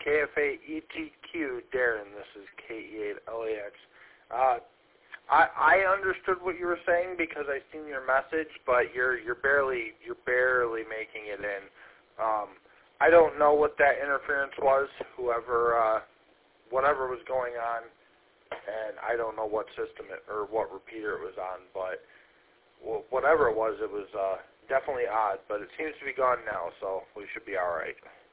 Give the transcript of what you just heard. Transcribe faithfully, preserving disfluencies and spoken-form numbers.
K F A E T Q, Darren. This is K E eight L A X. Uh, I I understood what you were saying because I seen your message, but you're you're barely you're barely making it in. Um, I don't know what that interference was. Whoever, uh, whatever was going on, and I don't know what system it or what repeater it was on, but well, whatever it was, it was uh, definitely odd. But it seems to be gone now, so we should be all right.